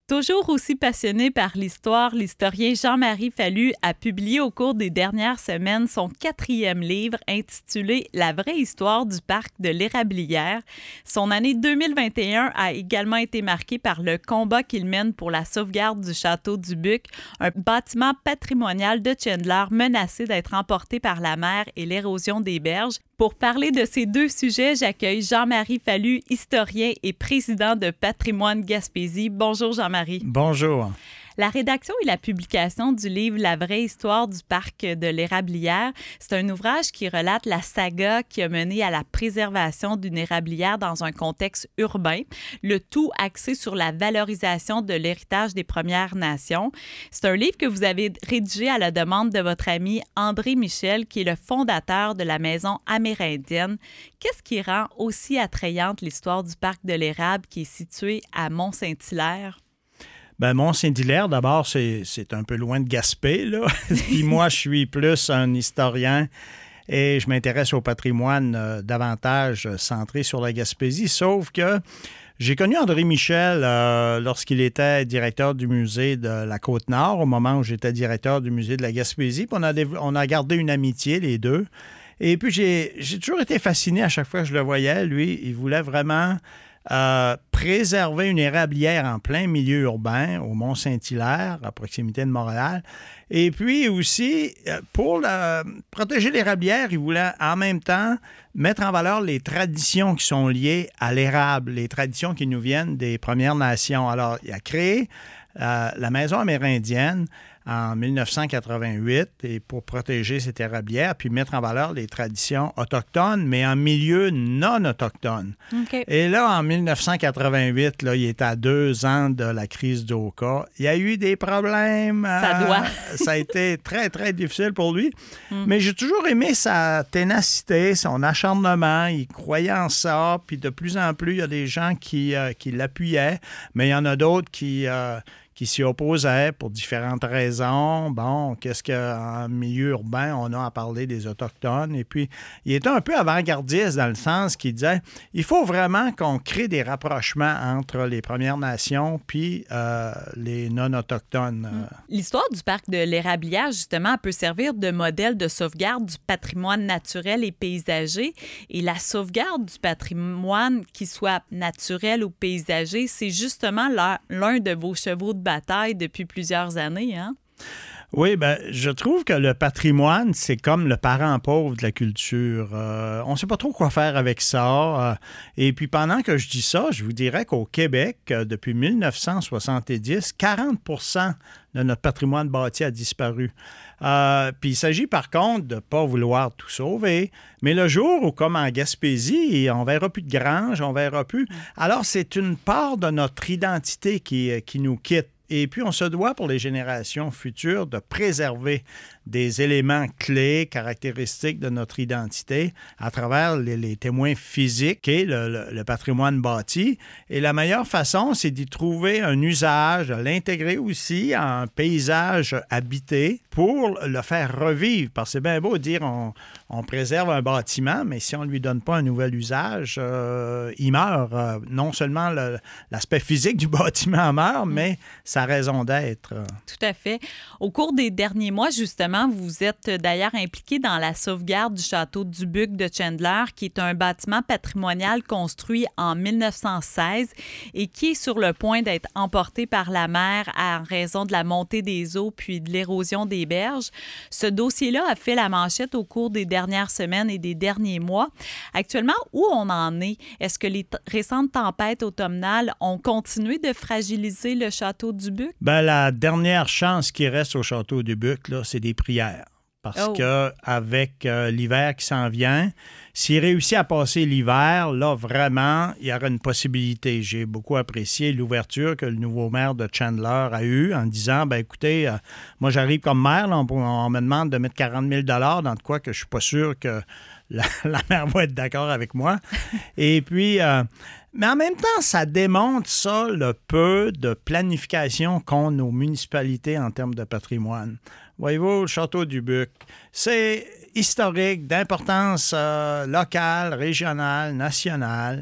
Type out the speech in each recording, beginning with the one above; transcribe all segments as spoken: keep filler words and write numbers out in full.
Toujours aussi passionné par l'histoire, l'historien Jean-Marie Fallu a publié au cours des dernières semaines son quatrième livre intitulé « La vraie histoire du parc de l'Érablière ». Son année deux mille vingt et un a également été marquée par le combat qu'il mène pour la sauvegarde du château du Buc, un bâtiment patrimonial de Chandler menacé d'être emporté par la mer et l'érosion des berges. Pour parler de ces deux sujets, j'accueille Jean-Marie Fallu, historien et président de Patrimoine Gaspésie. Bonjour Jean-Marie. Bonjour. La rédaction et la publication du livre « La vraie histoire du parc de l'Érablière », c'est un ouvrage qui relate la saga qui a mené à la préservation d'une érablière dans un contexte urbain, le tout axé sur la valorisation de l'héritage des Premières Nations. C'est un livre que vous avez rédigé à la demande de votre ami André Michel, qui est le fondateur de la Maison amérindienne. Qu'est-ce qui rend aussi attrayante l'histoire du parc de l'Érable qui est situé à Mont-Saint-Hilaire? Ben, Mont-Saint-Hilaire, d'abord, c'est, c'est un peu loin de Gaspé, là. Puis moi, je suis plus un historien et je m'intéresse au patrimoine euh, davantage centré sur la Gaspésie, sauf que j'ai connu André Michel euh, lorsqu'il était directeur du musée de la Côte-Nord, au moment où j'étais directeur du musée de la Gaspésie. Puis on a, on a gardé une amitié, les deux. Et puis, j'ai, j'ai toujours été fasciné à chaque fois que je le voyais. Lui, il voulait vraiment... Euh, préserver une érablière en plein milieu urbain, au Mont-Saint-Hilaire, à proximité de Montréal. Et puis aussi, pour la, protéger l'érablière, il voulait en même temps mettre en valeur les traditions qui sont liées à l'érable, les traditions qui nous viennent des Premières Nations. Alors, il a créé euh, la Maison amérindienne en dix-neuf cent quatre-vingt-huit et pour protéger cette érablière, puis mettre en valeur les traditions autochtones, mais en milieu non autochtone. Okay. Et là, en dix-neuf cent quatre-vingt-huit, là, il est à deux ans de la crise d'Oka. Il y a eu des problèmes. Ça doit. Euh, ça a été très, très difficile pour lui. Mm. Mais j'ai toujours aimé sa ténacité, son acharnement. Il croyait en ça. Puis de plus en plus, il y a des gens qui, euh, qui l'appuyaient, mais il y en a d'autres qui... Euh, qui s'y opposaient pour différentes raisons. Bon, qu'est-ce qu'en milieu urbain, on a à parler des Autochtones? Et puis, il était un peu avant-gardiste dans le sens qu'il disait il faut vraiment qu'on crée des rapprochements entre les Premières Nations puis euh, les non-autochtones. L'histoire du parc de l'Érablière, justement, peut servir de modèle de sauvegarde du patrimoine naturel et paysager. Et la sauvegarde du patrimoine, qu'il soit naturel ou paysager, c'est justement l'un, l'un de vos chevaux de bataille depuis plusieurs années, hein? Oui, bien, je trouve que le patrimoine, c'est comme le parent pauvre de la culture. Euh, on ne sait pas trop quoi faire avec ça. Euh, et puis, pendant que je dis ça, je vous dirais qu'au Québec, euh, depuis dix-neuf cent soixante-dix, quarante pour cent de notre patrimoine bâti a disparu. Euh, puis, il s'agit par contre de ne pas vouloir tout sauver. Mais le jour où, comme en Gaspésie, on ne verra plus de granges, on ne verra plus. Alors, c'est une part de notre identité qui, qui nous quitte. Et puis, on se doit pour les générations futures de préserver des éléments clés, caractéristiques de notre identité à travers les, les témoins physiques et le, le, le patrimoine bâti. Et la meilleure façon, c'est d'y trouver un usage, de l'intégrer aussi en paysage habité pour le faire revivre. Parce que c'est bien beau de dire on, on préserve un bâtiment, mais si on ne lui donne pas un nouvel usage, euh, il meurt. Euh, non seulement le, l'aspect physique du bâtiment meurt, mais sa raison d'être. Tout à fait. Au cours des derniers mois, justement, vous êtes d'ailleurs impliqué dans la sauvegarde du château du Buc de Chandler, qui est un bâtiment patrimonial construit en dix-neuf cent seize et qui est sur le point d'être emporté par la mer en raison de la montée des eaux puis de l'érosion des berges. Ce dossier-là a fait la manchette au cours des dernières semaines et des derniers mois. Actuellement, où on en est? Est-ce que les t- récentes tempêtes automnales ont continué de fragiliser le château du Buc? Ben, la dernière chance qui reste au château du Buc, là, c'est des prières. Parce oh. qu'avec euh, l'hiver qui s'en vient, s'il réussit à passer l'hiver, là, vraiment, il y aura une possibilité. J'ai beaucoup apprécié l'ouverture que le nouveau maire de Chandler a eue en disant, ben écoutez, euh, moi, j'arrive comme maire, là, on, on me demande de mettre quarante mille dollars dans de quoi que je suis pas sûr que la, la maire va être d'accord avec moi. Et puis... Euh, Mais en même temps, ça démontre ça, le peu de planification qu'ont nos municipalités en termes de patrimoine. Voyez-vous, le château du Buc, c'est historique, d'importance euh, locale, régionale, nationale.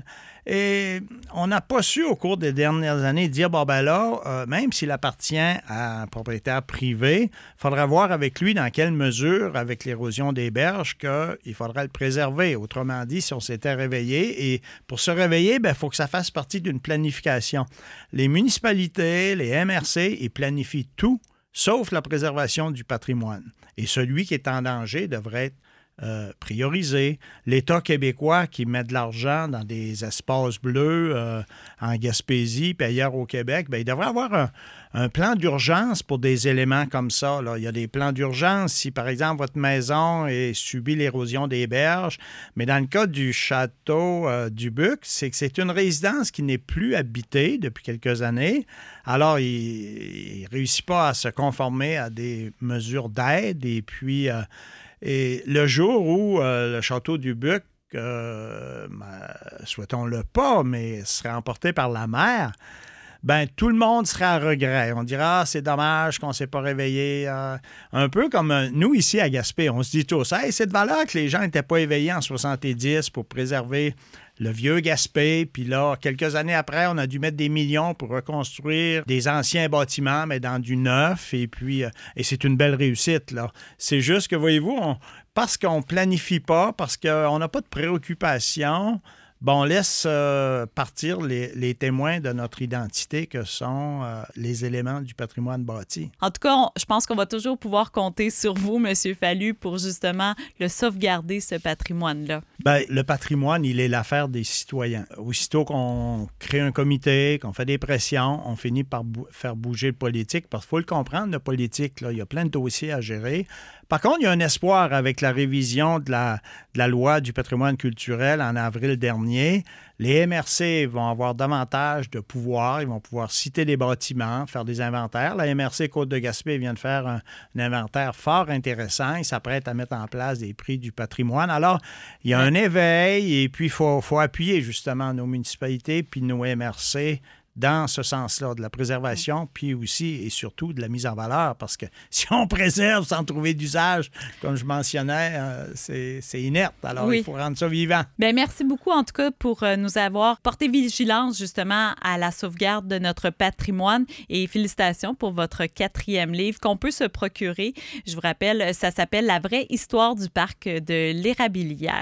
Et on n'a pas su, au cours des dernières années, dire, bon, ben là, euh, même s'il appartient à un propriétaire privé, il faudra voir avec lui dans quelle mesure, avec l'érosion des berges, qu'il faudrait le préserver. Autrement dit, si on s'était réveillé, et pour se réveiller, il faut que ça fasse partie d'une planification. Les municipalités, les M R C, ils planifient tout, sauf la préservation du patrimoine. Et celui qui est en danger devrait être Euh, priorisé. L'État québécois qui met de l'argent dans des espaces bleus euh, en Gaspésie puis ailleurs au Québec, bien, il devrait avoir un, un plan d'urgence pour des éléments comme ça. Là. Il y a des plans d'urgence si, par exemple, votre maison est subit l'érosion des berges. Mais dans le cas du château euh, du Buc, c'est que c'est une résidence qui n'est plus habitée depuis quelques années. Alors, il ne réussit pas à se conformer à des mesures d'aide et puis... Euh, Et le jour où euh, le château du Buc, euh, ben, souhaitons-le pas, mais serait emporté par la mer, ben tout le monde serait à regret. On dira, ah, c'est dommage qu'on ne s'est pas réveillé. Euh, un peu comme euh, nous ici à Gaspé, on se dit tous, hey, c'est de valeur que les gens n'étaient pas éveillés en soixante-dix pour préserver le vieux Gaspé. Puis là, quelques années après, on a dû mettre des millions pour reconstruire des anciens bâtiments, mais dans du neuf. Et puis, euh, et c'est une belle réussite, là. C'est juste que, voyez-vous, on, parce qu'on ne planifie pas, parce qu'on n'a pas de préoccupation, bon, on laisse euh, partir les, les témoins de notre identité que sont euh, les éléments du patrimoine bâti. En tout cas, on, je pense qu'on va toujours pouvoir compter sur vous, M. Fallu, pour justement le sauvegarder, ce patrimoine-là. Bien, le patrimoine, il est l'affaire des citoyens. Aussitôt qu'on crée un comité, qu'on fait des pressions, on finit par bou- faire bouger le politique, parce qu'il faut le comprendre, le politique, là, il y a plein de dossiers à gérer. Par contre, il y a un espoir avec la révision de la, de la loi du patrimoine culturel en avril dernier. Les M R C vont avoir davantage de pouvoir. Ils vont pouvoir citer des bâtiments, faire des inventaires. La M R C Côte-de-Gaspé vient de faire un, un inventaire fort intéressant. Ils s'apprêtent à mettre en place des prix du patrimoine. Alors, il y a un éveil et puis il faut, faut appuyer justement nos municipalités puis nos M R C dans ce sens-là, de la préservation, puis aussi et surtout de la mise en valeur, parce que si on préserve sans trouver d'usage, comme je mentionnais, euh, c'est, c'est inerte. Alors, oui. Il faut rendre ça vivant. Bien, merci beaucoup, en tout cas, pour euh, nous avoir porté vigilance, justement, à la sauvegarde de notre patrimoine, et félicitations pour votre quatrième livre qu'on peut se procurer. Je vous rappelle, ça s'appelle « La vraie histoire du parc de l'Érablière ».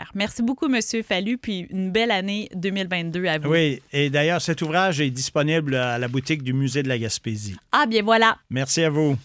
Merci beaucoup, M. Fallu, puis une belle année deux mille vingt-deux à vous. Oui, et d'ailleurs, cet ouvrage est disponible à la boutique du Musée de la Gaspésie. Ah, bien voilà. Merci à vous.